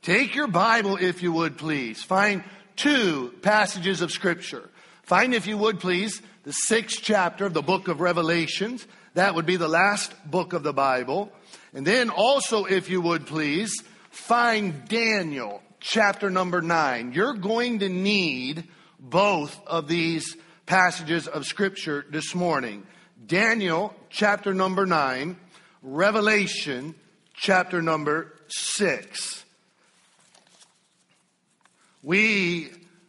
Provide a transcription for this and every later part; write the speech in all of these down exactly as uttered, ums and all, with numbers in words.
Take your Bible, if you would, please. Find two passages of Scripture. Find, if you would, please, the sixth chapter of the book of Revelations. That would be the last book of the Bible. And then also, if you would, please, find Daniel chapter number nine. You're going to need both of these passages of Scripture this morning. Daniel chapter number nine, Revelation chapter number six. We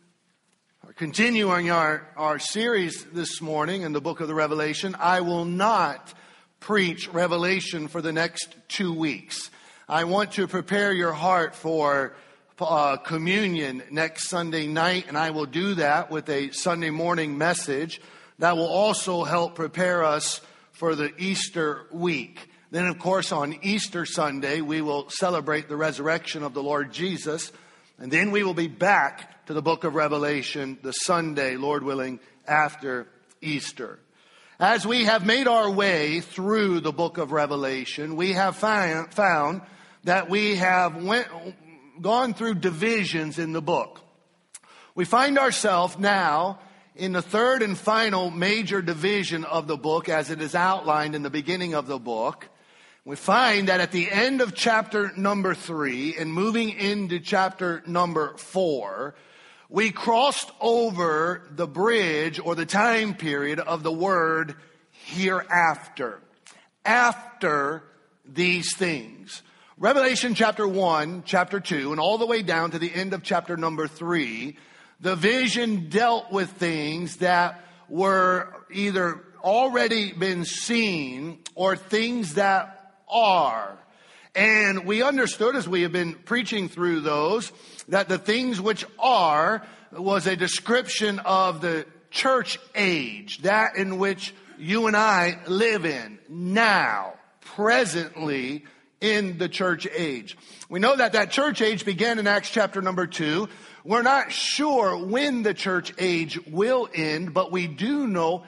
are continuing our, our series this morning in the book of the Revelation. I will not preach Revelation for the next two weeks. I want to prepare your heart for uh, communion next Sunday night, and I will do that with a Sunday morning message that will also help prepare us for the Easter week. Then, of course, on Easter Sunday, we will celebrate the resurrection of the Lord Jesus. And then we will be back to the book of Revelation the Sunday, Lord willing, after Easter. As we have made our way through the book of Revelation, we have found, found that we have went, gone through divisions in the book. We find ourselves now in the third and final major division of the book as it is outlined in the beginning of the book. We find that at the end of chapter number three and moving into chapter number four, we crossed over the bridge or the time period of the word hereafter. After these things. Revelation chapter one, chapter two, and all the way down to the end of chapter number three, the vision dealt with things that were either already been seen or things that are. And we understood as we have been preaching through those that the things which are was a description of the church age, that in which you and I live in now, presently in the church age. We know that that church age began in Acts chapter number two. We're not sure when the church age will end, but we do know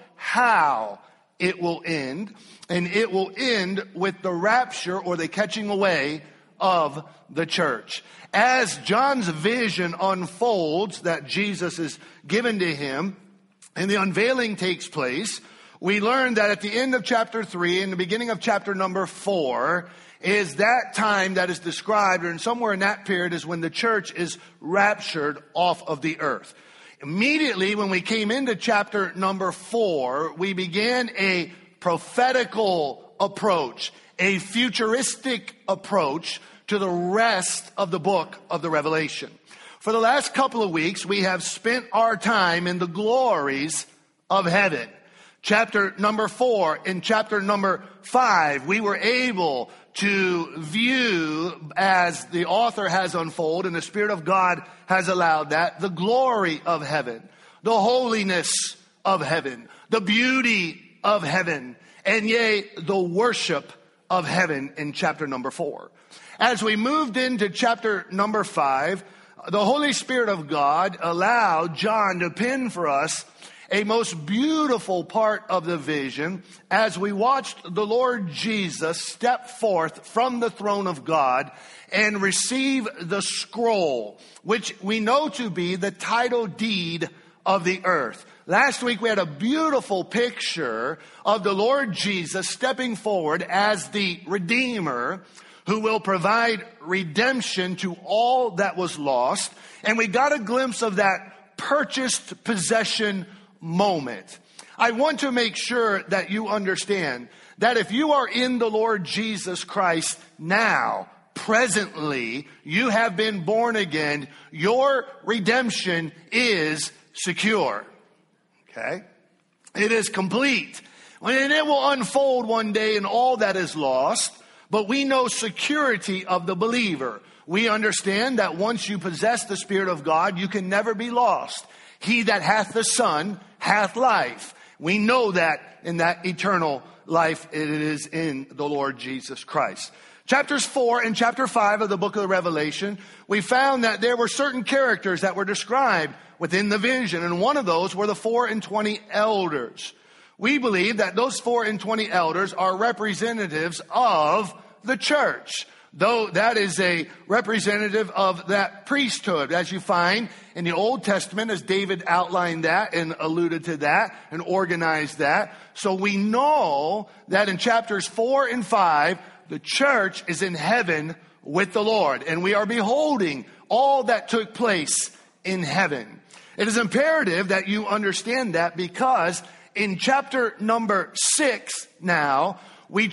how it will end. And it will end with the rapture or the catching away of the church. As John's vision unfolds that Jesus is given to him and the unveiling takes place, we learn that at the end of chapter three and the beginning of chapter number four is that time that is described, and somewhere in that period is when the church is raptured off of the earth. Immediately when we came into chapter number four, we began a prophetical approach, a futuristic approach to the rest of the book of the Revelation. For the last couple of weeks, we have spent our time in the glories of heaven. Chapter number four and chapter number five, we were able to view, as the author has unfolded and the Spirit of God has allowed that, the glory of heaven, the holiness of heaven, the beauty of heaven, and yea, the worship of heaven in chapter number four. As we moved into chapter number five, the Holy Spirit of God allowed John to pen for us a most beautiful part of the vision as we watched the Lord Jesus step forth from the throne of God and receive the scroll, which we know to be the title deed of the earth. Last week we had a beautiful picture of the Lord Jesus stepping forward as the Redeemer who will provide redemption to all that was lost. And we got a glimpse of that purchased possession moment. I want to make sure that you understand that if you are in the Lord Jesus Christ now, presently, you have been born again, your redemption is secure. Okay? It is complete. And it will unfold one day in all that is lost, but we know security of the believer. We understand that once you possess the Spirit of God, you can never be lost. He that hath the Son hath life. We know that in that eternal life it is in the Lord Jesus Christ. Chapters four and chapter five of the book of the Revelation, we found that there were certain characters that were described within the vision, and one of those were the four and twenty elders. We believe that those four and twenty elders are representatives of the church. though that is a representative of that priesthood, as you find in the Old Testament, as David outlined that and alluded to that and organized that. So we know that in chapters four and five, the church is in heaven with the Lord, and we are beholding all that took place in heaven. It is imperative that you understand that, because in chapter number six now, we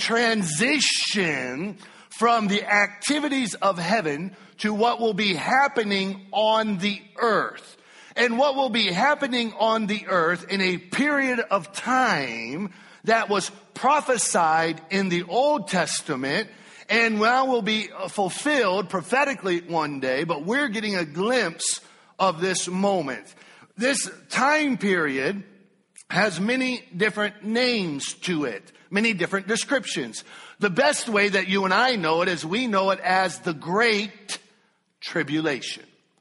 transition from the activities of heaven to what will be happening on the earth. And what will be happening on the earth in a period of time that was prophesied in the Old Testament and now will be fulfilled prophetically one day, but we're getting a glimpse of this moment. This time period has many different names to it, many different descriptions. The best way that you and I know it is we know it as the Great Tribulation.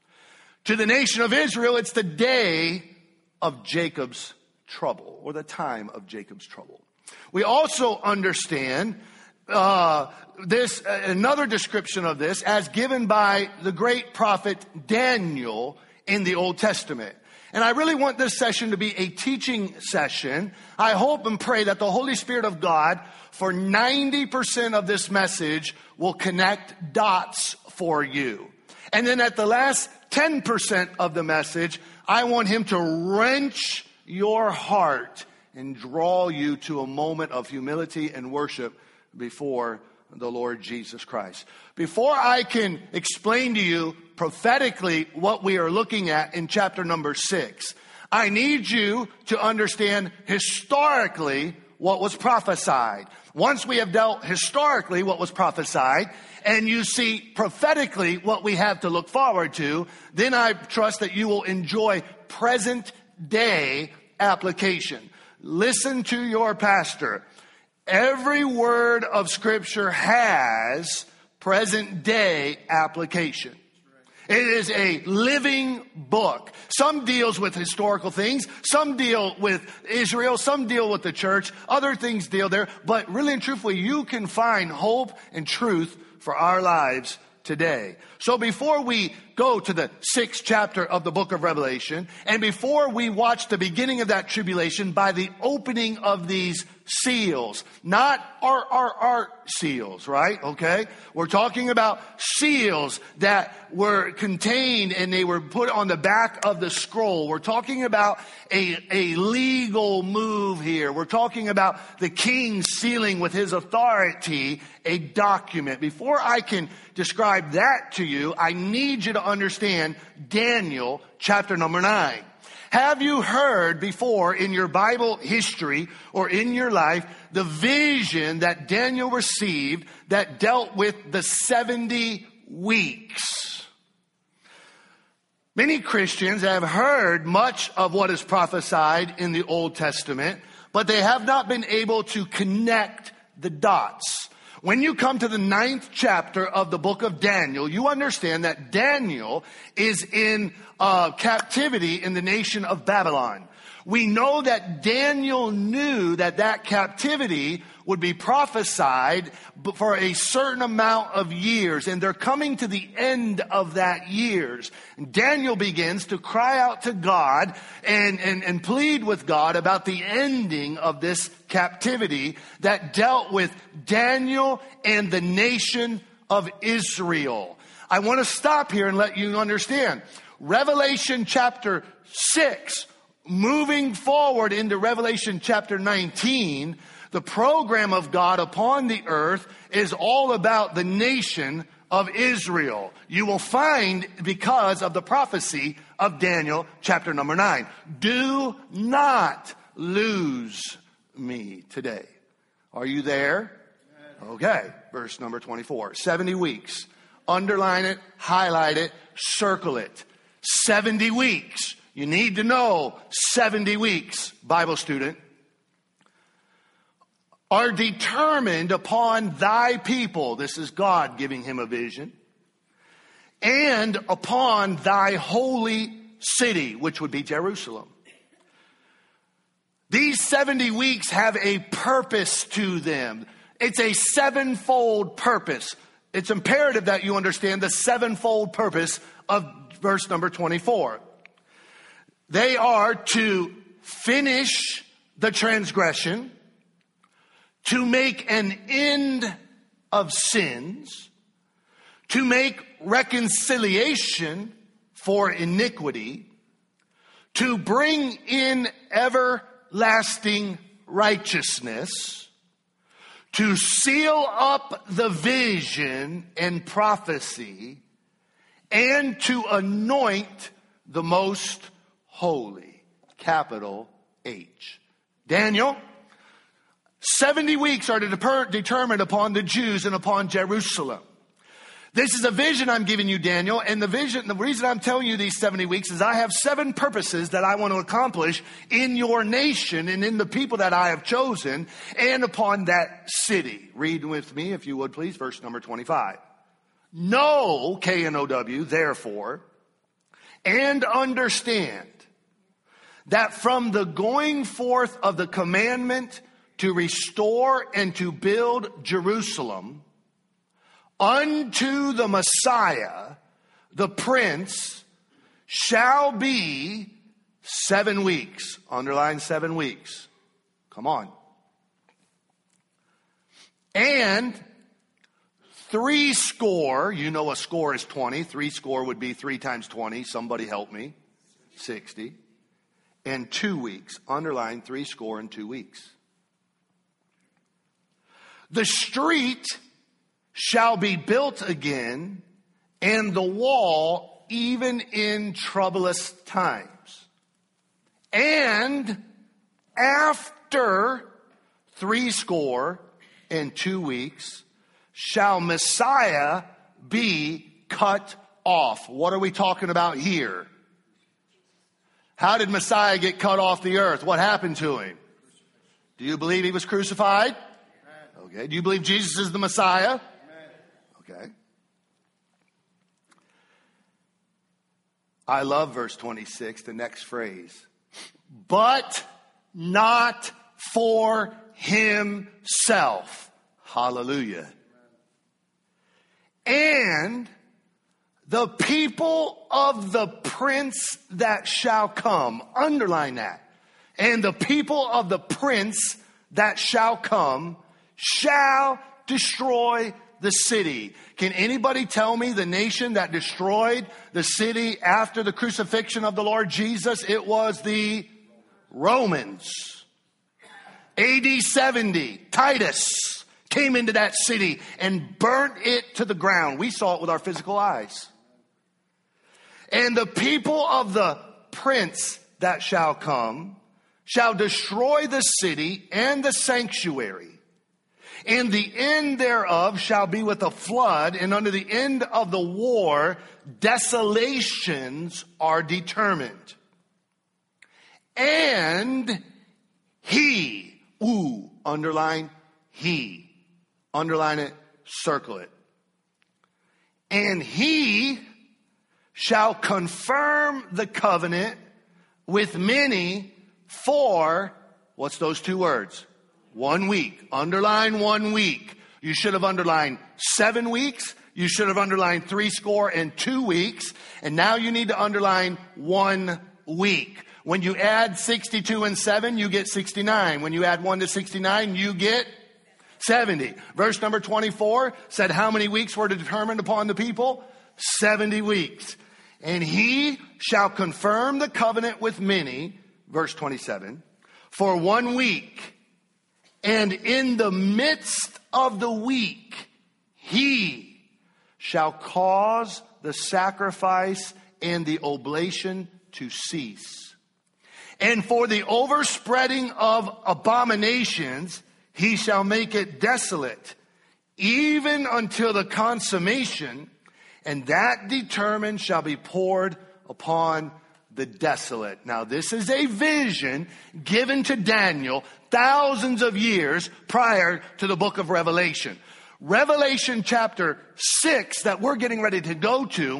To the nation of Israel, it's the day of Jacob's trouble, or the time of Jacob's trouble. We also understand uh, this, uh, another description of this as given by the great prophet Daniel in the Old Testament. And I really want this session to be a teaching session. I hope and pray that the Holy Spirit of God, for ninety percent of this message, will connect dots for you. And then at the last ten percent of the message, I want him to wrench your heart and draw you to a moment of humility and worship before the Lord Jesus Christ. Before I can explain to you prophetically what we are looking at in chapter number six, I need you to understand historically what was prophesied. Once we have dealt historically what was prophesied, and you see prophetically what we have to look forward to, then I trust that you will enjoy present day application. Listen to your pastor. Every word of Scripture has present day application. It is a living book. Some deals with historical things. Some deal with Israel. Some deal with the church. Other things deal there. But really and truthfully, you can find hope and truth for our lives today. So before we go to the sixth chapter of the book of Revelation, and before we watch the beginning of that tribulation by the opening of these seals, not R R R seals, right? Okay. We're talking about seals that were contained and they were put on the back of the scroll. We're talking about a, a legal move here. We're talking about the king sealing with his authority a document. Before I can describe that to you, I need you to understand Daniel chapter number nine. Have you heard before in your Bible history or in your life the vision that Daniel received that dealt with the seventy weeks? Many Christians have heard much of what is prophesied in the Old Testament, but they have not been able to connect the dots. When you come to the ninth chapter of the book of Daniel, you understand that Daniel is in uh, captivity in the nation of Babylon. We know that Daniel knew that that captivity would be prophesied for a certain amount of years, and they're coming to the end of that years. And Daniel begins to cry out to God and, and, and plead with God about the ending of this captivity that dealt with Daniel and the nation of Israel. I want to stop here and let you understand. Revelation chapter six, moving forward into Revelation chapter nineteen, the program of God upon the earth is all about the nation of Israel. You will find because of the prophecy of Daniel chapter number nine. Do not lose me today. Are you there? Okay. Verse number twenty-four. seventy weeks. Underline it, highlight it, circle it. seventy weeks. You need to know seventy weeks, Bible student, are determined upon thy people. This is God giving him a vision. And upon thy holy city, which would be Jerusalem. These seventy weeks have a purpose to them. It's a sevenfold purpose. it's imperative that you understand the sevenfold purpose of verse number twenty-four. They are to finish the transgression, to make an end of sins, to make reconciliation for iniquity, to bring in everlasting righteousness, to seal up the vision and prophecy, and to anoint the most holy. Capital H. Daniel, seventy weeks are to deter- determined upon the Jews and upon Jerusalem. This is a vision I'm giving you, Daniel, and the vision, the reason I'm telling you these seventy weeks is I have seven purposes that I want to accomplish in your nation and in the people that I have chosen and upon that city. Read with me, if you would please, verse number twenty-five. Know, K N O W, therefore, and understand that from the going forth of the commandment to restore and to build Jerusalem, unto the Messiah, the Prince, shall be seven weeks. Underline seven weeks. Come on. And three score, you know a score is twenty. Three score would be three times twenty. Somebody help me. sixty. And two weeks. Underline three score and two weeks. The street shall be built again, and the wall even in troublous times. And after three score and two weeks shall Messiah be cut off. What are we talking about here? How did Messiah get cut off the earth? What happened to him? Do you believe he was crucified? Okay. Do you believe Jesus is the Messiah? Okay. I love verse twenty-six, the next phrase. But not for himself. Hallelujah. And the people of the Prince that shall come. Underline that. And the people of the Prince that shall come shall destroy the city. Can anybody tell me the nation that destroyed the city after the crucifixion of the Lord Jesus? It was the Romans. A D seventy, Titus came into that city and burnt it to the ground. We saw it with our physical eyes. And the people of the Prince that shall come shall destroy the city and the sanctuary. And the end thereof shall be with a flood, and under the end of the war, desolations are determined. And he, ooh, underline he, underline it, circle it. And he shall confirm the covenant with many for, what's those two words? One week. Underline one week. You should have underlined seven weeks. You should have underlined three score and two weeks. And now you need to underline one week. When you add sixty-two and seven, you get sixty-nine. When you add one to sixty-nine, you get seventy. Verse number twenty-four said how many weeks were determined upon the people? seventy weeks. And he shall confirm the covenant with many, verse twenty-seven, for one week. And in the midst of the week, he shall cause the sacrifice and the oblation to cease. And for the overspreading of abominations, he shall make it desolate, even until the consummation, and that determined shall be poured upon the desolate. Now, this is a vision given to Daniel thousands of years prior to the book of Revelation. Revelation chapter six that we're getting ready to go to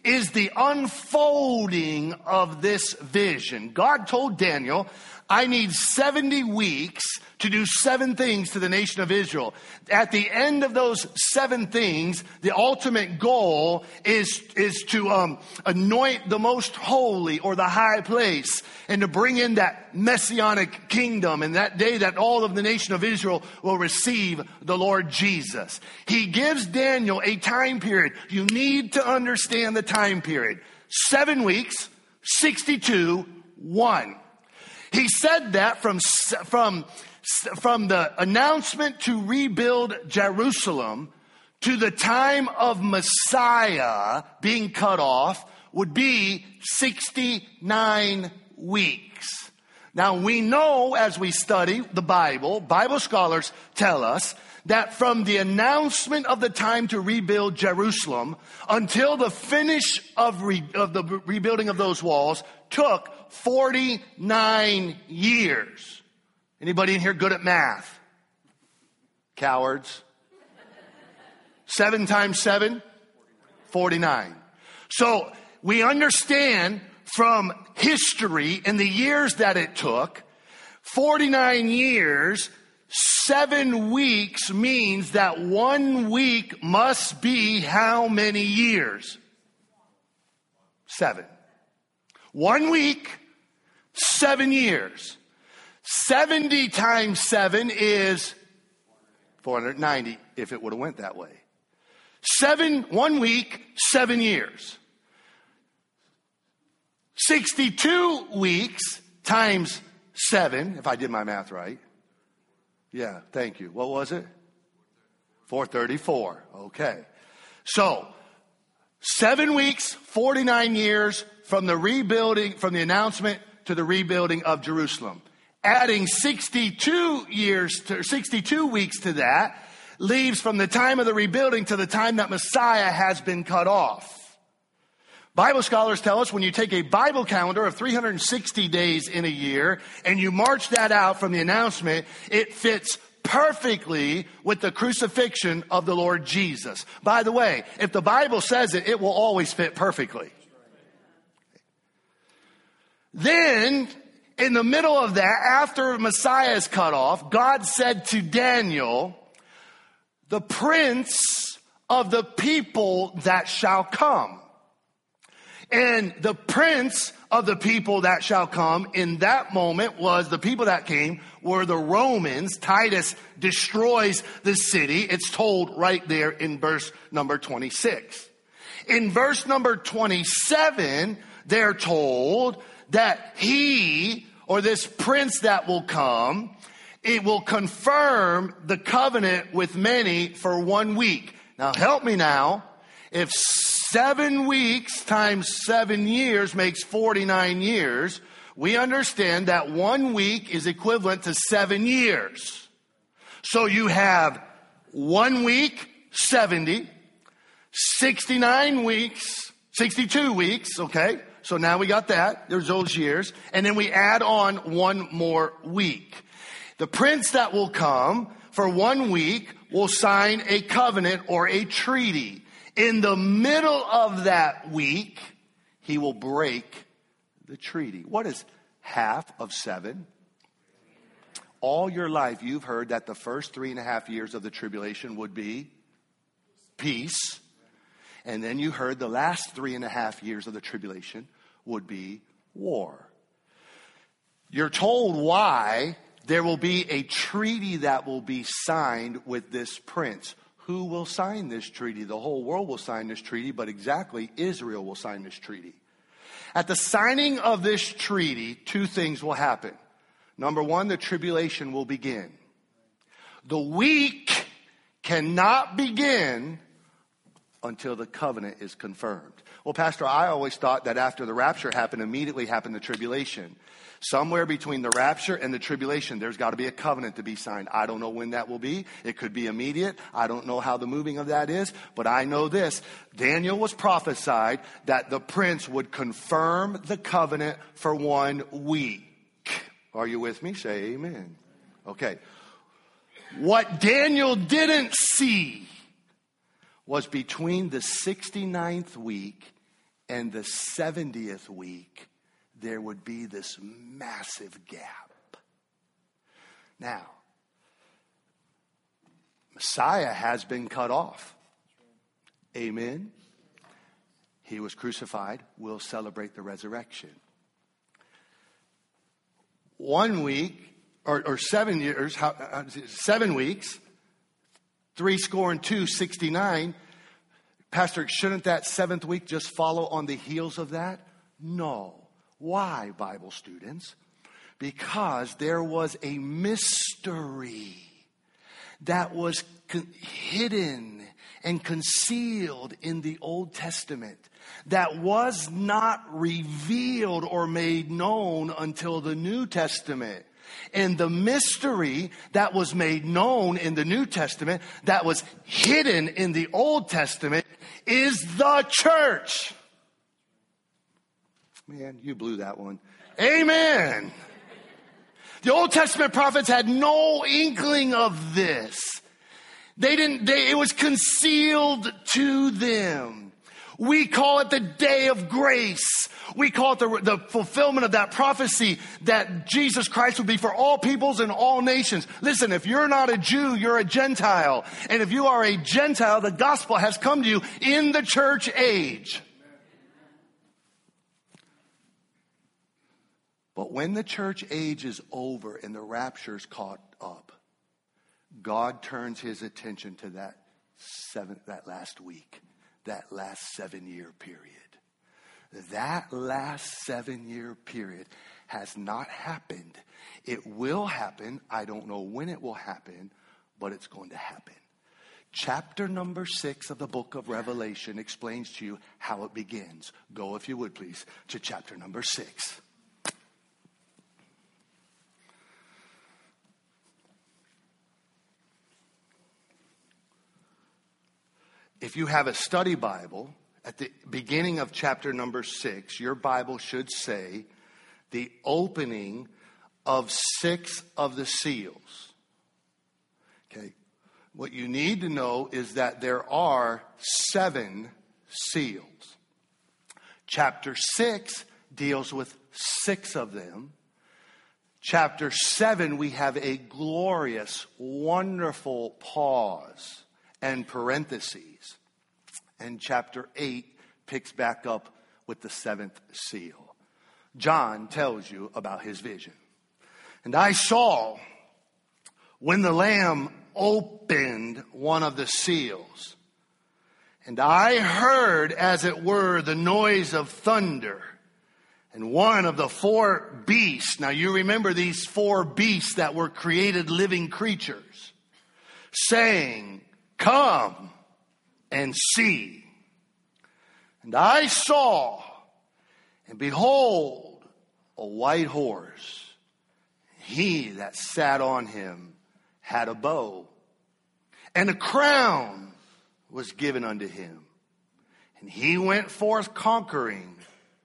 is the unfolding of this vision. God told Daniel, I need seventy weeks to do seven things to the nation of Israel. At the end of those seven things, the ultimate goal is, is to um, anoint the most holy or the high place and to bring in that messianic kingdom. And that day that all of the nation of Israel will receive the Lord Jesus. He gives Daniel a time period. You need to understand the time period. Seven weeks, sixty-two, one. He said that from, from, from the announcement to rebuild Jerusalem to the time of Messiah being cut off would be sixty-nine weeks. Now we know as we study the Bible, Bible scholars tell us that from the announcement of the time to rebuild Jerusalem until the finish of, re, of the rebuilding of those walls took forty-nine years. Anybody in here good at math? Cowards. Seven times seven? forty-nine. So we understand from history and the years that it took, forty-nine years, seven weeks means that one week must be how many years? Seven. One week, seven years. seventy times seven is four hundred ninety if it would have went that way. Seven, one week, seven years. sixty-two weeks times seven, if I did my math right. Yeah, thank you. What was it? four thirty-four. Okay. So, seven weeks, forty-nine years from the rebuilding, from the announcement to the rebuilding of Jerusalem. Adding sixty-two years to, sixty-two weeks to that leaves from the time of the rebuilding to the time that Messiah has been cut off. Bible scholars tell us when you take a Bible calendar of three hundred sixty days in a year and you march that out from the announcement, it fits perfectly with the crucifixion of the Lord Jesus. By the way, if the Bible says it, it will always fit perfectly. Then, in the middle of that, after Messiah is cut off, God said to Daniel, the prince of the people that shall come. And the prince of the people that shall come in that moment was the people that came were the Romans. Titus destroys the city. It's told right there in verse number twenty-six. In verse number twenty-seven, they're told that he, or this prince that will come, it will confirm the covenant with many for one week. Now help me now. If seven weeks times seven years makes forty-nine years, we understand that one week is equivalent to seven years. So you have one week, seventy, sixty-nine weeks, sixty-two weeks, okay? So now we got that. There's those years. And then we add on one more week. The prince that will come for one week will sign a covenant or a treaty. In the middle of that week, he will break the treaty. What is half of seven? All your life, you've heard that the first three and a half years of the tribulation would be peace. And then you heard the last three and a half years of the tribulation would be war. You're told why there will be a treaty that will be signed with this prince. Who will sign this treaty? The whole world will sign this treaty, but exactly Israel will sign this treaty. At the signing of this treaty, two things will happen. Number one, the tribulation will begin. The week cannot begin until the covenant is confirmed. Well, Pastor, I always thought that after the rapture happened, immediately happened the tribulation. Somewhere between the rapture and the tribulation, there's got to be a covenant to be signed. I don't know when that will be. It could be immediate. I don't know how the moving of that is. But I know this. Daniel was prophesied that the prince would confirm the covenant for one week. Are you with me? Say amen. Okay. What Daniel didn't see was between the sixty-ninth week And the seventieth week, there would be this massive gap. Now, Messiah has been cut off. Amen. He was crucified. We'll celebrate the resurrection. One week, or, or seven years, how, uh, seven weeks, three score and two, sixty-nine. Pastor, shouldn't that seventh week just follow on the heels of that? No. Why, Bible students? Because there was a mystery that was con- hidden and concealed in the Old Testament that was not revealed or made known until the New Testament. And the mystery that was made known in the New Testament, that was hidden in the Old Testament, is the church. Man, you blew that one. Amen. The Old Testament prophets had no inkling of this. They didn't, they, it was concealed to them. We call it the day of grace. We call it the, the fulfillment of that prophecy that Jesus Christ would be for all peoples and all nations. Listen, if you're not a Jew, you're a Gentile. And if you are a Gentile, the gospel has come to you in the church age. But when the church age is over and the rapture's caught up, God turns his attention to that seven, that last week, that last seven-year period. That last seven-year period has not happened. It will happen. I don't know when it will happen, but it's going to happen. Chapter number six of the book of Revelation explains to you how it begins. Go, if you would, please, to chapter number six. If you have a study Bible, at the beginning of chapter number six, your Bible should say the opening of six of the seals. Okay. What you need to know is that there are seven seals. Chapter six deals with six of them. Chapter seven, we have a glorious, wonderful pause and parentheses. And chapter eight picks back up with the seventh seal. John tells you about his vision. And I saw when the Lamb opened one of the seals, and I heard, as it were, the noise of thunder. And one of the four beasts, now you remember these four beasts that were created living creatures, saying, "Come and see." And I saw, and behold, a white horse. He that sat on him had a bow, and a crown was given unto him. And he went forth conquering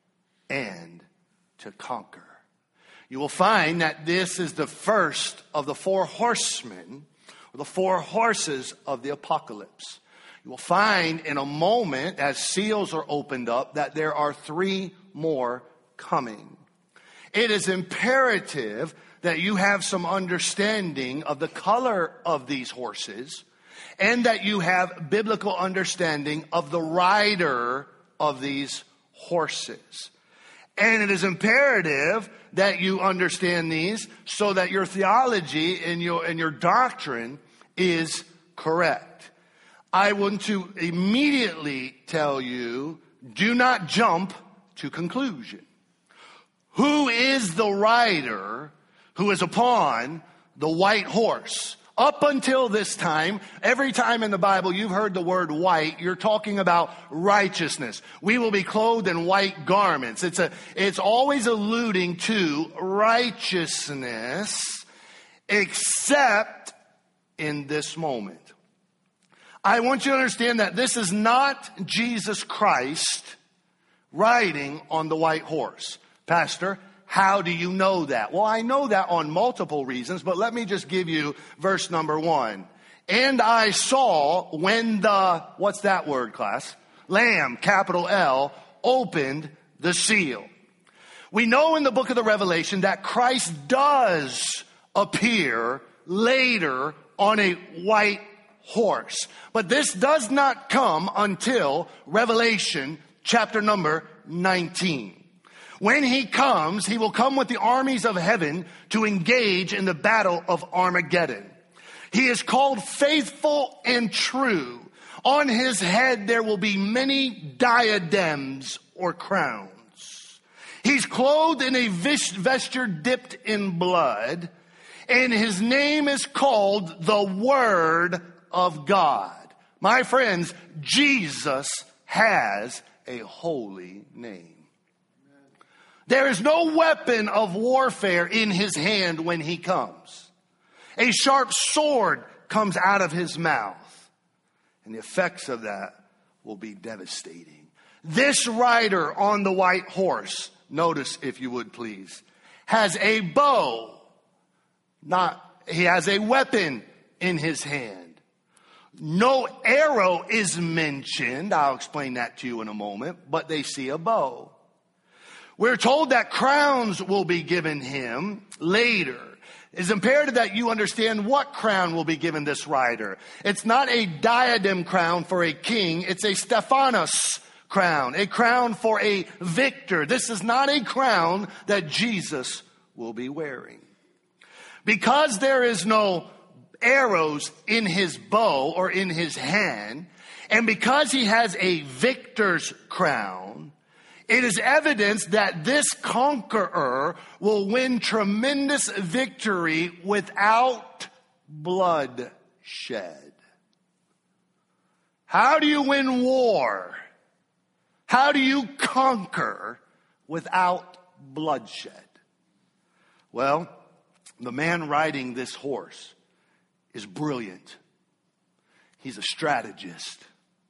and to conquer. You will find that this is the first of the four horsemen, or the four horses of the apocalypse. You will find in a moment, as seals are opened up, that there are three more coming. It is imperative that you have some understanding of the color of these horses, and that you have biblical understanding of the rider of these horses. And it is imperative that you understand these so that your theology and your, and your doctrine is correct. I want to immediately tell you, do not jump to conclusion. Who is the rider who is upon the white horse? Up until this time, every time in the Bible you've heard the word white, you're talking about righteousness. We will be clothed in white garments. It's a, it's always alluding to righteousness, except in this moment. I want you to understand that this is not Jesus Christ riding on the white horse. Pastor, how do you know that? Well, I know that on multiple reasons, but let me just give you verse number one. And I saw when the, what's that word, class? Lamb, capital L, opened the seal. We know in the book of the Revelation that Christ does appear later on a white horse. But this does not come until Revelation chapter number nineteen. When he comes, he will come with the armies of heaven to engage in the battle of Armageddon. He is called faithful and true. On his head there will be many diadems or crowns. He's clothed in a vesture dipped in blood, and his name is called the Word of God. My friends, Jesus has a holy name. There is no weapon of warfare in his hand when he comes. A sharp sword comes out of his mouth, and the effects of that will be devastating. This rider on the white horse, notice if you would please, has a bow. Not, he has a weapon in his hand. No arrow is mentioned. I'll explain that to you in a moment, but they see a bow. We're told that crowns will be given him later. It's imperative that you understand what crown will be given this rider. It's not a diadem crown for a king. It's a Stephanos crown, a crown for a victor. This is not a crown that Jesus will be wearing. Because there is no arrows in his bow or in his hand, and because he has a victor's crown, it is evidence that this conqueror will win tremendous victory without bloodshed. How do you win war? How do you conquer without bloodshed? Well, the man riding this horse is brilliant. He's a strategist.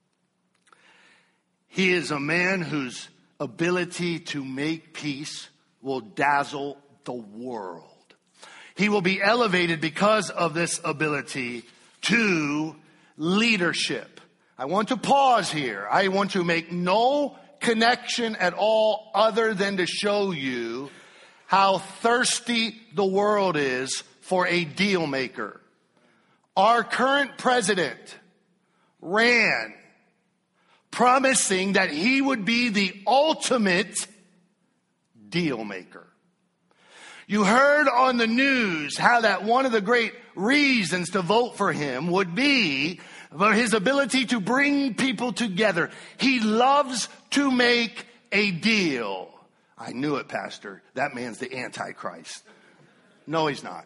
He is a man whose ability to make peace will dazzle the world. He will be elevated because of this ability to leadership. I want to pause here. I want to make no connection at all other than to show you how thirsty the world is for a deal maker. Our current president ran promising that he would be the ultimate deal maker. You heard on the news how that one of the great reasons to vote for him would be for his ability to bring people together. He loves to make a deal. I knew it, Pastor. That man's the Antichrist. No, he's not.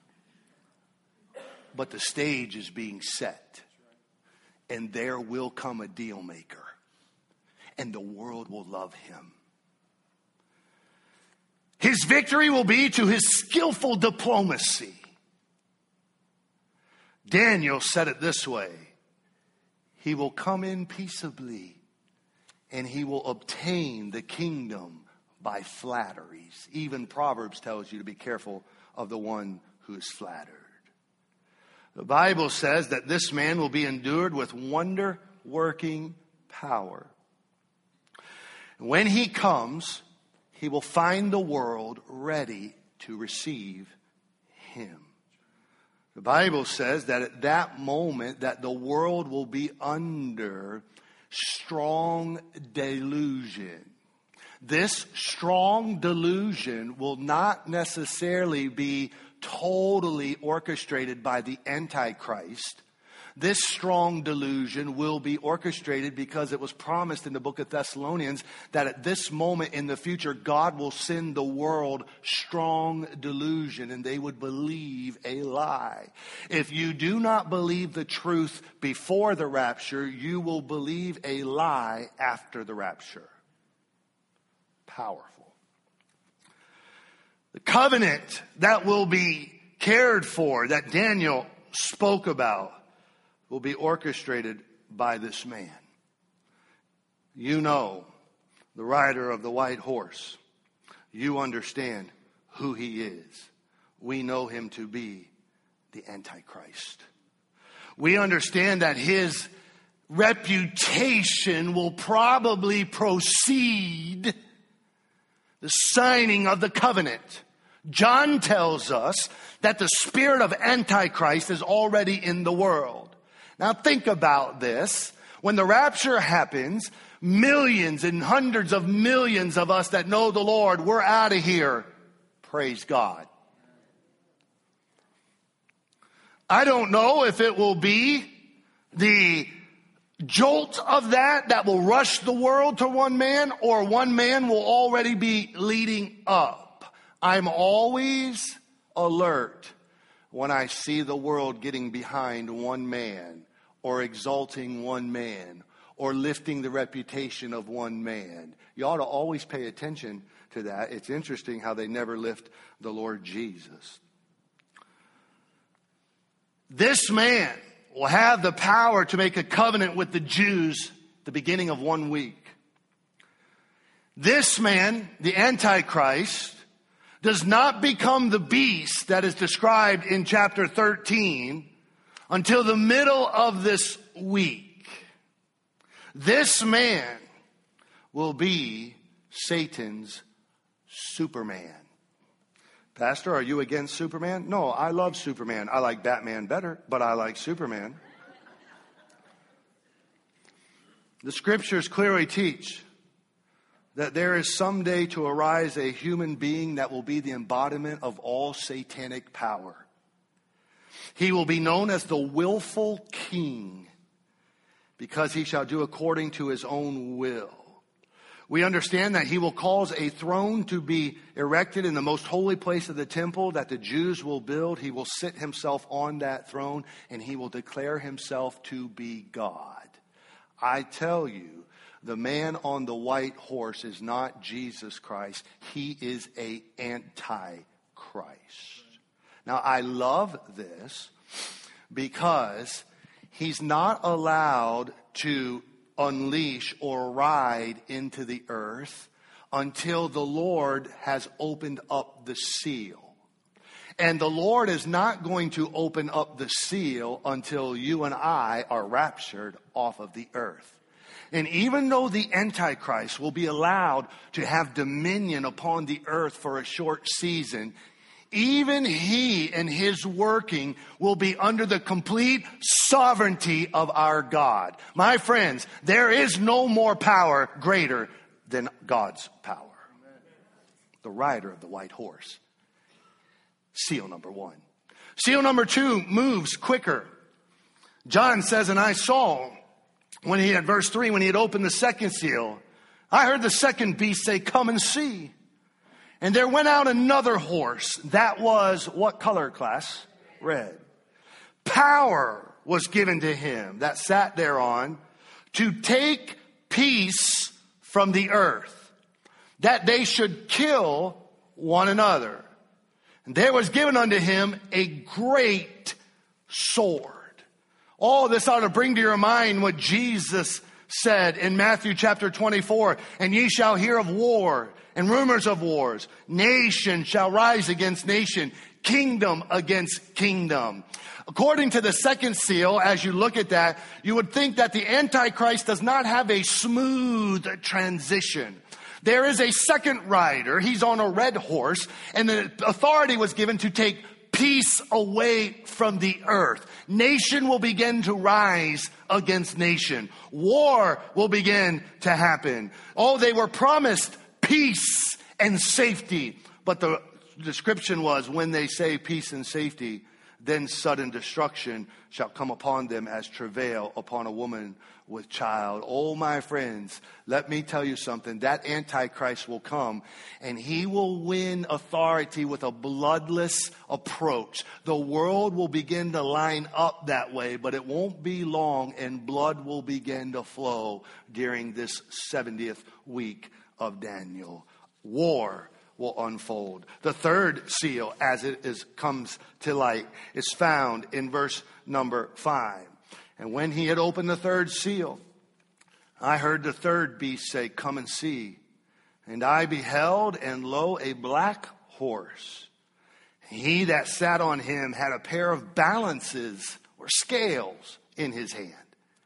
But the stage is being set. And there will come a deal maker. And the world will love him. His victory will be to his skillful diplomacy. Daniel said it this way. He will come in peaceably, and he will obtain the kingdom by flatteries. Even Proverbs tells you to be careful of the one who is flattered. The Bible says that this man will be endued with wonder-working power. When he comes, he will find the world ready to receive him. The Bible says that at that moment that the world will be under strong delusion. This strong delusion will not necessarily be totally orchestrated by the Antichrist. This strong delusion will be orchestrated because it was promised in the book of Thessalonians that at this moment in the future, God will send the world strong delusion and they would believe a lie. If you do not believe the truth before the rapture, you will believe a lie after the rapture. Powerful. The covenant that will be cared for, that Daniel spoke about, will be orchestrated by this man. You know the rider of the white horse. You understand who he is. We know him to be the Antichrist. We understand that his reputation will probably precede the signing of the covenant. John tells us that the spirit of Antichrist is already in the world. Now think about this. When the rapture happens, millions and hundreds of millions of us that know the Lord, we're out of here. Praise God. I don't know if it will be the jolt of that that will rush the world to one man, or one man will already be leading up. I'm always alert when I see the world getting behind one man, or exalting one man, or lifting the reputation of one man. You ought to always pay attention to that. It's interesting how they never lift the Lord Jesus. This man will have the power to make a covenant with the Jews at the beginning of one week. This man, the Antichrist, does not become the beast that is described in chapter thirteen until the middle of this week. This man will be Satan's Superman. Pastor, are you against Superman? No, I love Superman. I like Batman better, but I like Superman. The scriptures clearly teach that there is someday to arise a human being that will be the embodiment of all satanic power. He will be known as the willful king, because he shall do according to his own will. We understand that he will cause a throne to be erected in the most holy place of the temple that the Jews will build. He will sit himself on that throne, and he will declare himself to be God. I tell you, the man on the white horse is not Jesus Christ. He is an antichrist. Now, I love this because he's not allowed to unleash or ride into the earth until the Lord has opened up the seal. And the Lord is not going to open up the seal until you and I are raptured off of the earth. And even though the Antichrist will be allowed to have dominion upon the earth for a short season, even he and his working will be under the complete sovereignty of our God. My friends, there is no more power greater than God's power. The rider of the white horse. Seal number one. Seal number two moves quicker. John says, and I saw when he had, verse three, when he had opened the second seal, I heard the second beast say, come and see. And there went out another horse that was, what color, class? Red. Power was given to him that sat thereon to take peace from the earth, that they should kill one another. And there was given unto him a great sword. All this ought to bring to your mind what Jesus said in Matthew chapter twenty-four, and ye shall hear of war and rumors of wars. Nation shall rise against nation, kingdom against kingdom. According to the second seal, as you look at that, you would think that the Antichrist does not have a smooth transition. There is a second rider. He's on a red horse, and the authority was given to take peace away from the earth. Nation will begin to rise against nation. War will begin to happen. Oh, they were promised peace and safety. But the description was, when they say peace and safety, then sudden destruction shall come upon them as travail upon a woman with child. Oh, my friends, let me tell you something. That Antichrist will come, and he will win authority with a bloodless approach. The world will begin to line up that way, but it won't be long, and blood will begin to flow during this seventieth week of Daniel. War will unfold. The third seal, as it is comes to light, is found in verse number five. And when he had opened the third seal, I heard the third beast say, come and see. And I beheld, and lo, a black horse. He that sat on him had a pair of balances or scales in his hand.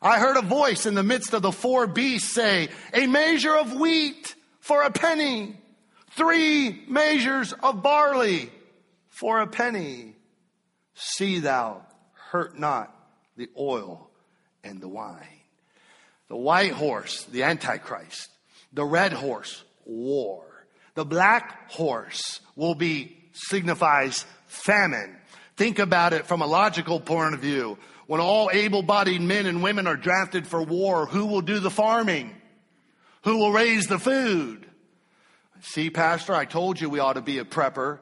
I heard a voice in the midst of the four beasts say, a measure of wheat for a penny, three measures of barley for a penny. See thou hurt not the oil and the wine. The white horse, the Antichrist. The red horse, war. The black horse will be, signifies famine. Think about it from a logical point of view. When all able-bodied men and women are drafted for war, who will do the farming? Who will raise the food? See, Pastor, I told you we ought to be a prepper.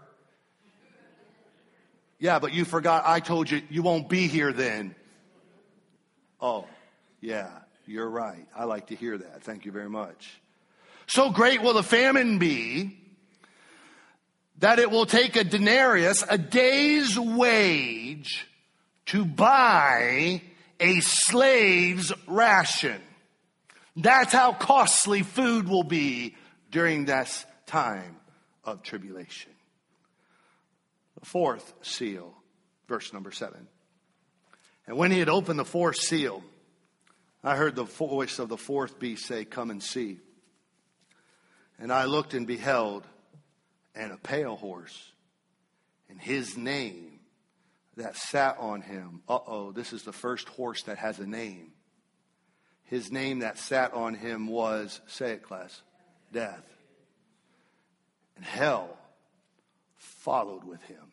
Yeah, but you forgot I told you you won't be here then. Oh, yeah, you're right. I like to hear that. Thank you very much. So great will the famine be that it will take a denarius, a day's wage, to buy a slave's ration. That's how costly food will be during this time of tribulation. The fourth seal, verse number seven. And when he had opened the fourth seal, I heard the voice of the fourth beast say, come and see. And I looked and beheld, and a pale horse, and his name that sat on him. Uh-oh, this is the first horse that has a name. His name that sat on him was, say it, class, Death. And hell followed with him.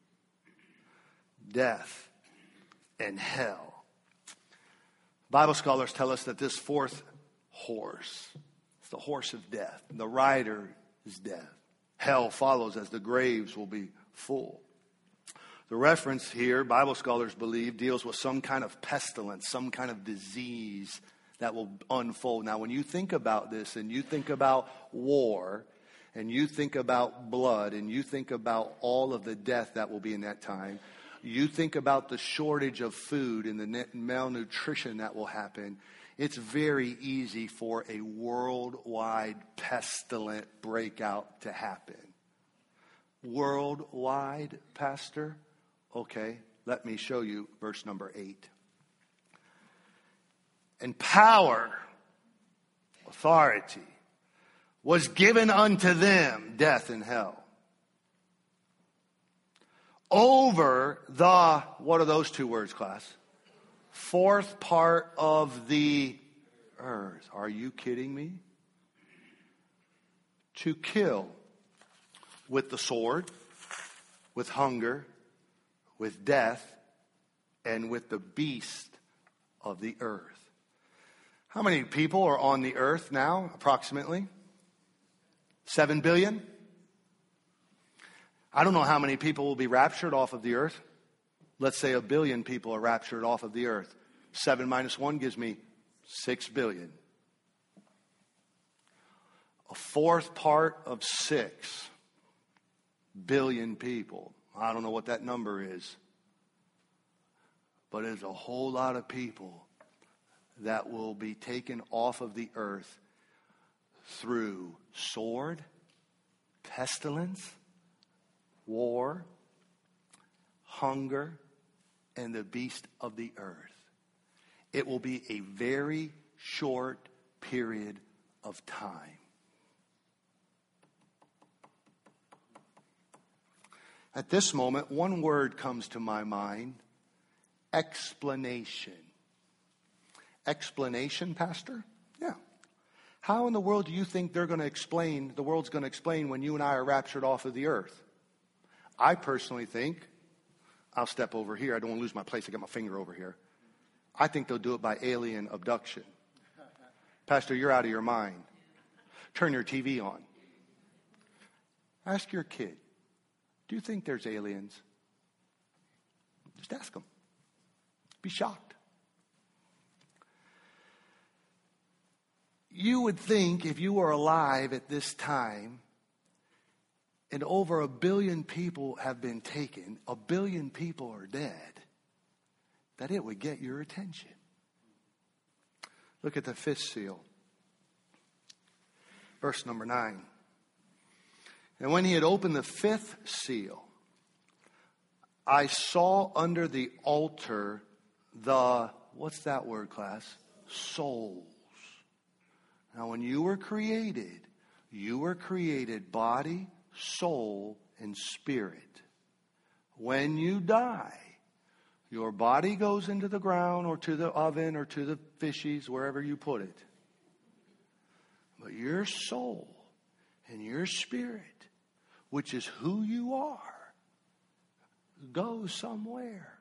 Death and hell. Bible scholars tell us that this fourth horse, it's the horse of death. The rider is death. Hell follows as the graves will be full. The reference here, Bible scholars believe, deals with some kind of pestilence, some kind of disease that will unfold. Now, when you think about this and you think about war and you think about blood and you think about all of the death that will be in that time, you think about the shortage of food and the malnutrition that will happen, it's very easy for a worldwide pestilent breakout to happen. Worldwide, Pastor? Okay, let me show you verse number eight. And power, authority, was given unto them, death and hell, over the, what are those two words, class? Fourth part of the earth. Are you kidding me? To kill with the sword, with hunger, with death, and with the beast of the earth. How many people are on the earth now, approximately? Seven billion? I don't know how many people will be raptured off of the earth. Let's say a billion people are raptured off of the earth. Seven minus one gives me six billion. A fourth part of six billion people. I don't know what that number is. But it's a whole lot of people that will be taken off of the earth through sword, pestilence, war, hunger, and the beast of the earth. It will be a very short period of time. At this moment, one word comes to my mind: explanation. Explanation, Pastor? Yeah. How in the world do you think they're going to explain, the world's going to explain when you and I are raptured off of the earth? I personally think, I'll step over here. I don't want to lose my place. I got my finger over here. I think they'll do it by alien abduction. Pastor, you're out of your mind. Turn your T V on. Ask your kid, do you think there's aliens? Just ask them. Be shocked. You would think if you were alive at this time and over a billion people have been taken, a billion people are dead, that it would get your attention. Look at the fifth seal. Verse number nine. And when he had opened the fifth seal, I saw under the altar the what's that word, class? Souls. Now, when you were created, you were created body, soul, and spirit. When you die, your body goes into the ground or to the oven or to the fishies, wherever you put it. But your soul and your spirit, which is who you are, goes somewhere.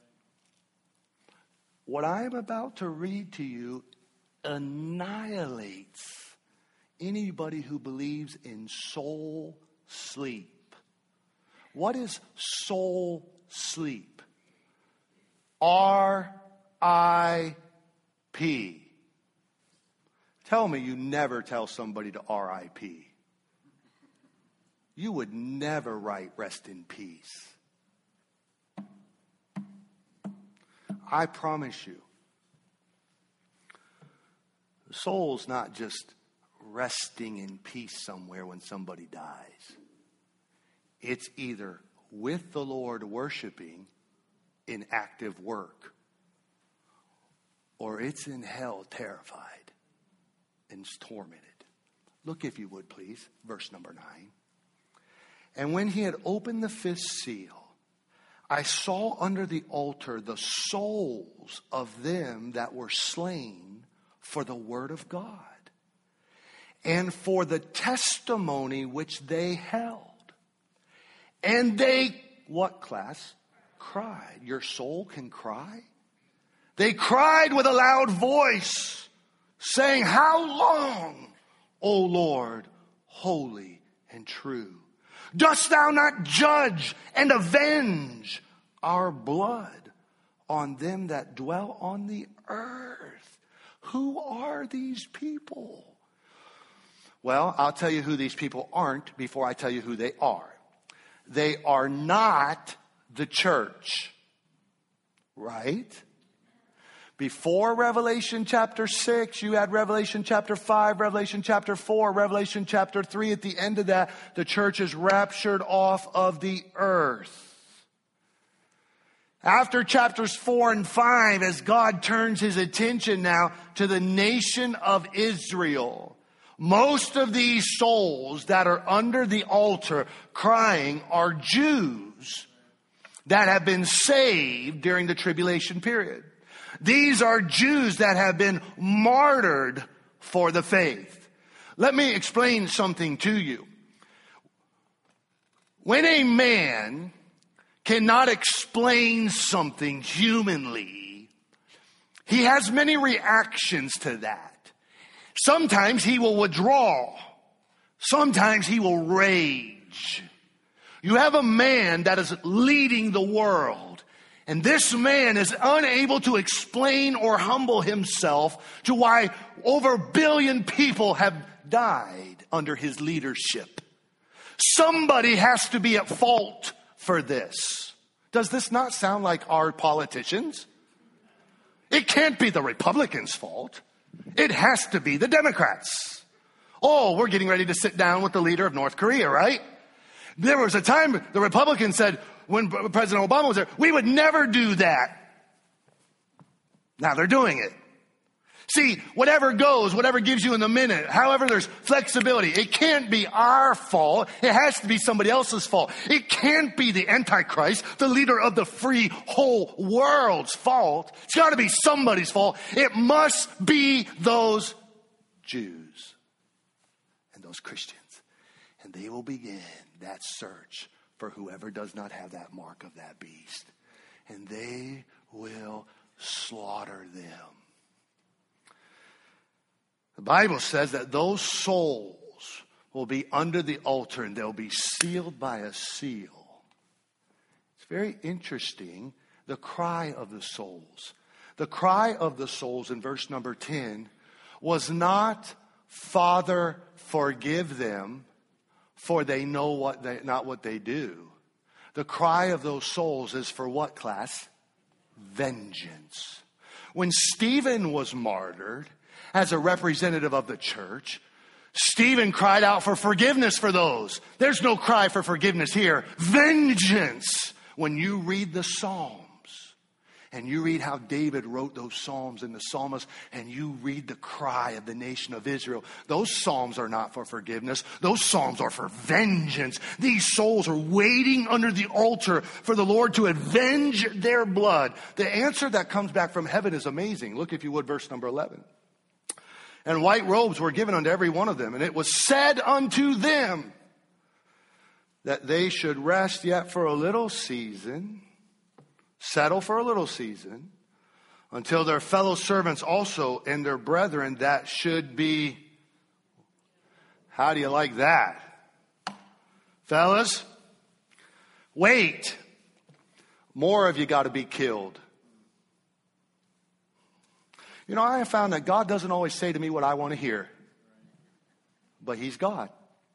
What I'm about to read to you annihilates anybody who believes in soul sleep. What is soul sleep? R I P. Tell me you never tell somebody to R I P. You would never write rest in peace. I promise you, the soul's not just resting in peace somewhere when somebody dies. It's either with the Lord worshiping in active work, or it's in hell terrified and tormented. Look, if you would, please, verse number nine. And when he had opened the fifth seal, I saw under the altar the souls of them that were slain for the word of God and for the testimony which they held. And they, what class? Cried. Your soul can cry? They cried with a loud voice, saying, how long, O Lord, holy and true, dost thou not judge and avenge our blood on them that dwell on the earth? Who are these people? Well, I'll tell you who these people aren't before I tell you who they are. They are not the church, right? Before Revelation chapter six, you had Revelation chapter five, Revelation chapter four, Revelation chapter three. At the end of that, the church is raptured off of the earth. After chapters four and five, as God turns his attention now to the nation of Israel, most of these souls that are under the altar crying are Jews that have been saved during the tribulation period. These are Jews that have been martyred for the faith. Let me explain something to you. When a man cannot explain something humanly, he has many reactions to that. Sometimes he will withdraw. Sometimes he will rage. You have a man that is leading the world, and this man is unable to explain or humble himself to why over a billion people have died under his leadership. Somebody has to be at fault for this. Does this not sound like our politicians? It can't be the Republicans' fault. It has to be the Democrats. Oh, we're getting ready to sit down with the leader of North Korea, right? There was a time the Republicans said, when President Obama was there, we would never do that. Now they're doing it. See, whatever goes, whatever gives you in the minute, however there's flexibility, it can't be our fault. It has to be somebody else's fault. It can't be the Antichrist, the leader of the free whole world's fault. It's got to be somebody's fault. It must be those Jews and those Christians. And they will begin that search for whoever does not have that mark of that beast. And they will slaughter them. The Bible says that those souls will be under the altar and they'll be sealed by a seal. It's very interesting, the cry of the souls. The cry of the souls in verse number ten was not, Father, forgive them, for they know what they, not what they do. The cry of those souls is for what, class? Vengeance. When Stephen was martyred as a representative of the church, Stephen cried out for forgiveness for those. There's no cry for forgiveness here. Vengeance. When you read the Psalms and you read how David wrote those psalms in the psalmist, and you read the cry of the nation of Israel, those psalms are not for forgiveness. Those psalms are for vengeance. These souls are waiting under the altar for the Lord to avenge their blood. The answer that comes back from heaven is amazing. Look, if you would, verse number eleven. And white robes were given unto every one of them, and it was said unto them that they should rest yet for a little season, settle for a little season, until their fellow servants also and their brethren that should be. How do you like that? Fellas, wait. More of you got to be killed. You know, I have found that God doesn't always say to me what I want to hear. But He's God.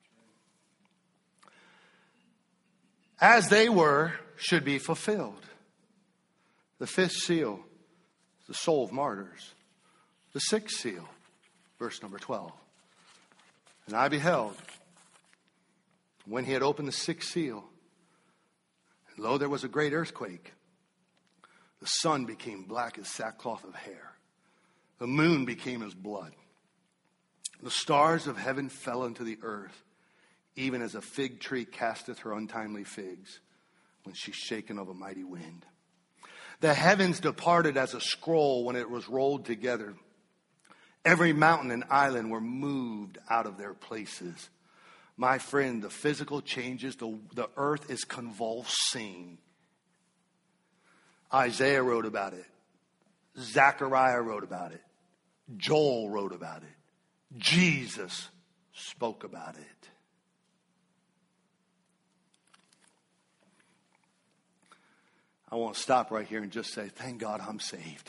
As they were, should be fulfilled. The fifth seal, the soul of martyrs. The sixth seal, verse number twelve. And I beheld, when He had opened the sixth seal, and lo, there was a great earthquake. The sun became black as sackcloth of hair. The moon became as blood. The stars of heaven fell into the earth, even as a fig tree casteth her untimely figs when she's shaken of a mighty wind. The heavens departed as a scroll when it was rolled together. Every mountain and island were moved out of their places. My friend, the physical changes, the, the earth is convulsing. Isaiah wrote about it. Zechariah wrote about it. Joel wrote about it. Jesus spoke about it. I want to stop right here and just say, thank God I'm saved.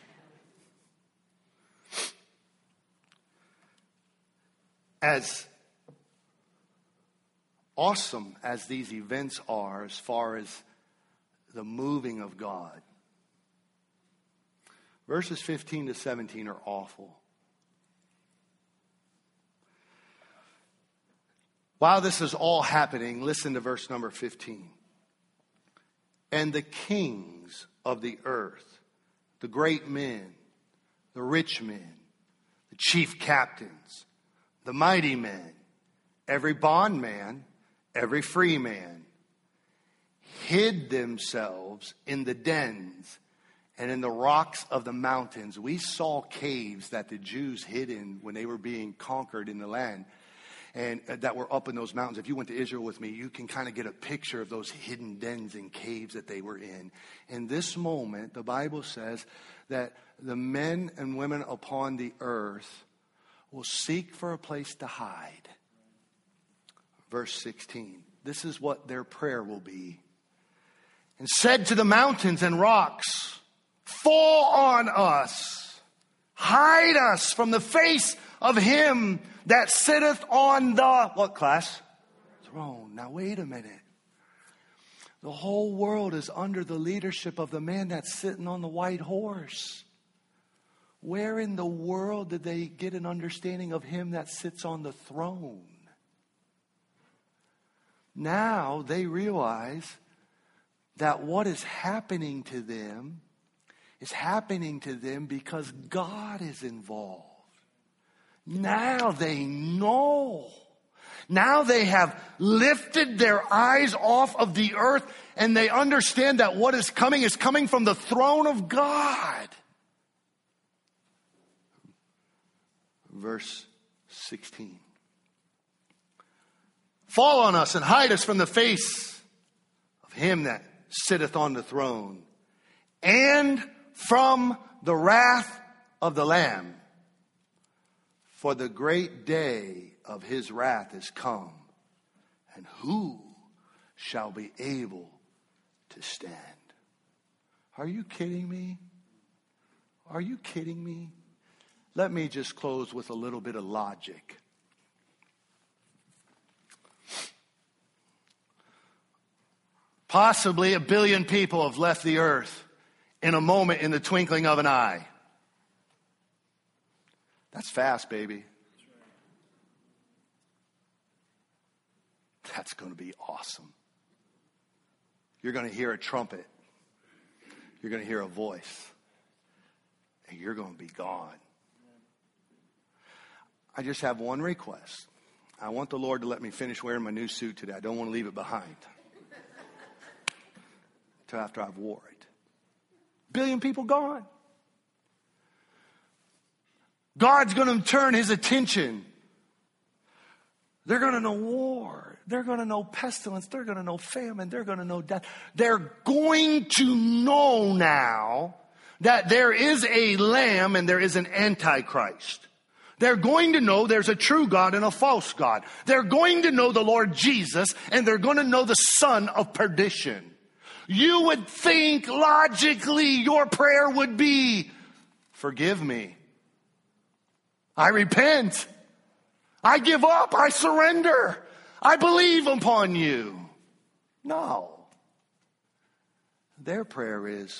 As awesome as these events are, as far as the moving of God, verses fifteen to seventeen are awful. While this is all happening, listen to verse number fifteen. And the kings of the earth, the great men, the rich men, the chief captains, the mighty men, every bondman, every free man, hid themselves in the dens and in the rocks of the mountains. We saw caves that the Jews hid in when they were being conquered in the land, and that were up in those mountains. If you went to Israel with me, you can kind of get a picture of those hidden dens and caves that they were in. In this moment, the Bible says that the men and women upon the earth will seek for a place to hide. Verse sixteen. This is what their prayer will be. And said to the mountains and rocks, fall on us, hide us from the face of Him that sitteth on the, what class? Throne. Now wait a minute. The whole world is under the leadership of the man that's sitting on the white horse. Where in the world did they get an understanding of Him that sits on the throne? Now they realize that what is happening to them is happening to them because God is involved. Now they know. Now they have lifted their eyes off of the earth, and they understand that what is coming is coming from the throne of God. Verse sixteen. Fall on us and hide us from the face of Him that sitteth on the throne, and from the wrath of the Lamb. For the great day of His wrath is come, and who shall be able to stand? Are you kidding me? Are you kidding me? Let me just close with a little bit of logic. Possibly a billion people have left the earth in a moment, in the twinkling of an eye. That's fast, baby. That's going to be awesome. You're going to hear a trumpet. you're going to hear a voice, and you're going to be gone. I just have one request. I want the Lord to let me finish wearing my new suit today. I don't want to leave it behind until after I've wore it. Billion people gone. God's going to turn his attention. They're going to know war. They're going to know pestilence. They're going to know famine. They're going to know death. They're going to know now that there is a lamb and there is an antichrist. They're going to know there's a true God and a false God. They're going to know the Lord Jesus, and they're going to know the son of perdition. You would think logically your prayer would be, forgive me. I repent. I give up. I surrender. I believe upon you. No. Their prayer is,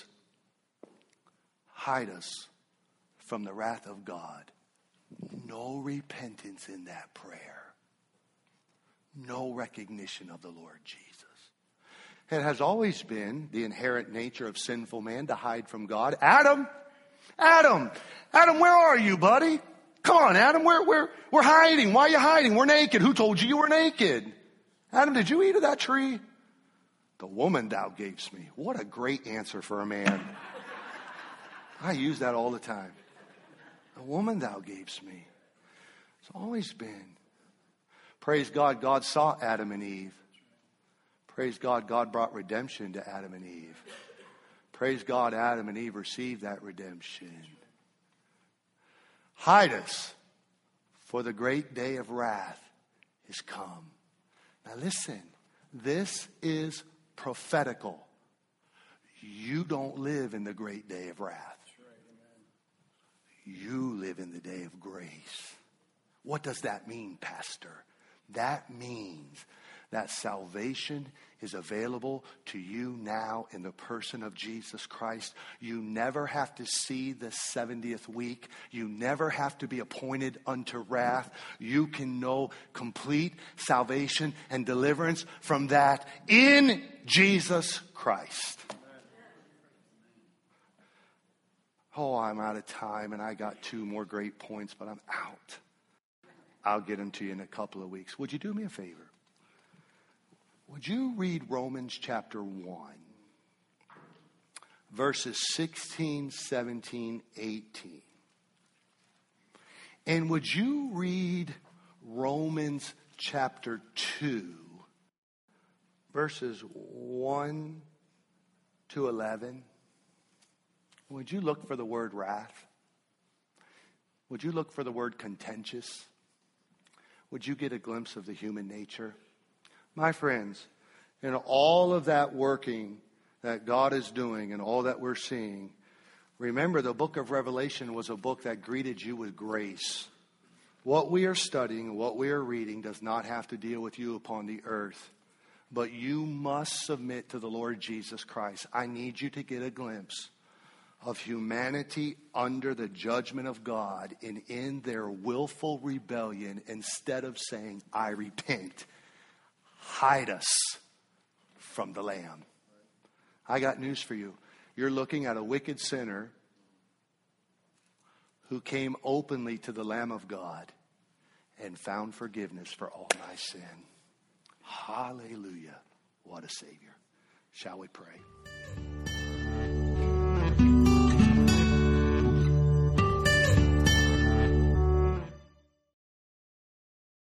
hide us from the wrath of God. No repentance in that prayer. No recognition of the Lord Jesus. It has always been the inherent nature of sinful man to hide from God. Adam, Adam, Adam, where are you, buddy? Come on, Adam, we're, we're, we're hiding. Why are you hiding? We're naked. Who told you you were naked? Adam, did you eat of that tree? The woman thou gavest me. What a great answer for a man. I use that all the time. The woman thou gavest me. It's always been. Praise God, God saw Adam and Eve. Praise God, God brought redemption to Adam and Eve. Praise God, Adam and Eve received that redemption. Hide us, for the great day of wrath is come. Now listen, this is prophetical. You don't live in the great day of wrath. You live in the day of grace. What does that mean, Pastor? That means that salvation is available to you now in the person of Jesus Christ. You never have to see the seventieth week. You never have to be appointed unto wrath. You can know complete salvation and deliverance from that in Jesus Christ. Oh, I'm out of time, and I got two more great points, but I'm out. I'll get them to you in a couple of weeks. Would you do me a favor? Would you read Romans chapter one, verses sixteen, seventeen, eighteen? And would you read Romans chapter two, verses one to eleven? Would you look for the word wrath? Would you look for the word contentious? Would you get a glimpse of the human nature? My friends, in all of that working that God is doing and all that we're seeing, remember the book of Revelation was a book that greeted you with grace. What we are studying, what we are reading does not have to deal with you upon the earth. But you must submit to the Lord Jesus Christ. I need you to get a glimpse of humanity under the judgment of God and in their willful rebellion, instead of saying, I repent, hide us from the Lamb. I got news for you. You're looking at a wicked sinner who came openly to the Lamb of God and found forgiveness for all my sin. Hallelujah. What a Savior. Shall we pray?